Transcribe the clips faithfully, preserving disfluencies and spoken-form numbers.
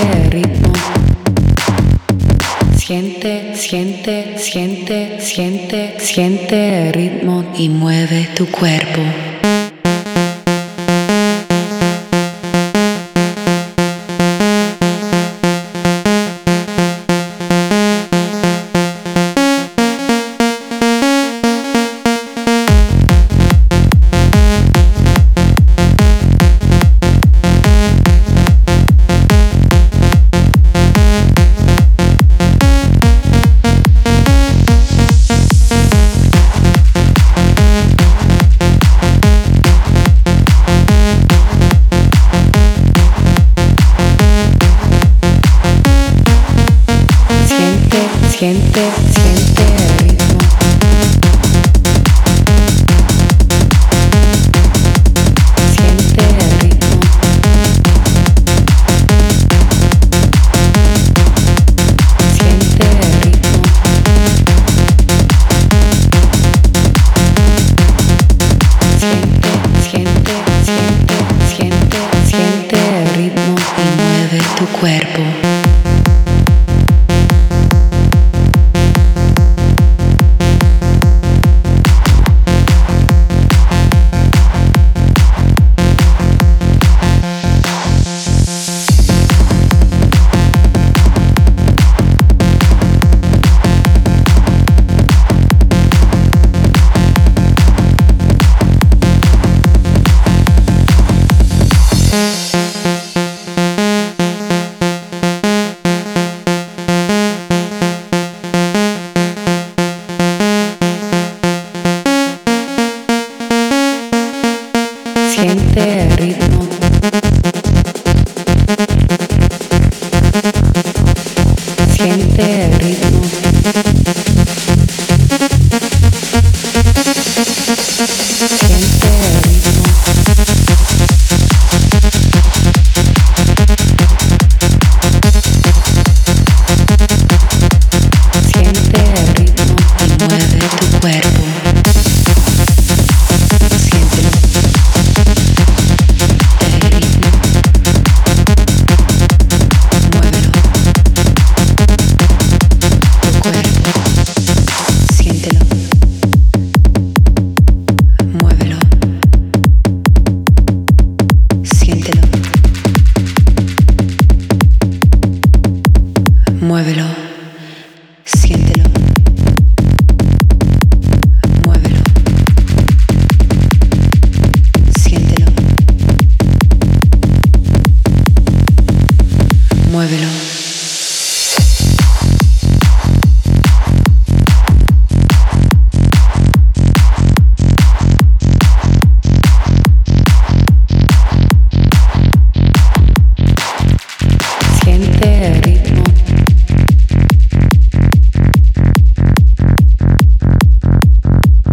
Siente el ritmo. Siente, siente, siente, siente, siente el ritmo y mueve tu cuerpo. Siente, siente el ritmo. Siente el ritmo. Siente el ritmo. Siente, siente, siente, siente, siente el ritmo y mueve tu cuerpo. Siente el ritmo. Siente el ritmo. Siente el ritmo. Siente el ritmo y mueve tu cuerpo. Muévelo, siéntelo. Muévelo, siéntelo. Muévelo. Siente el ritmo.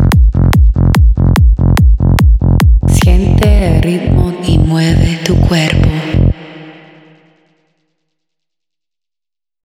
Siente el ritmo y mueve tu cuerpo.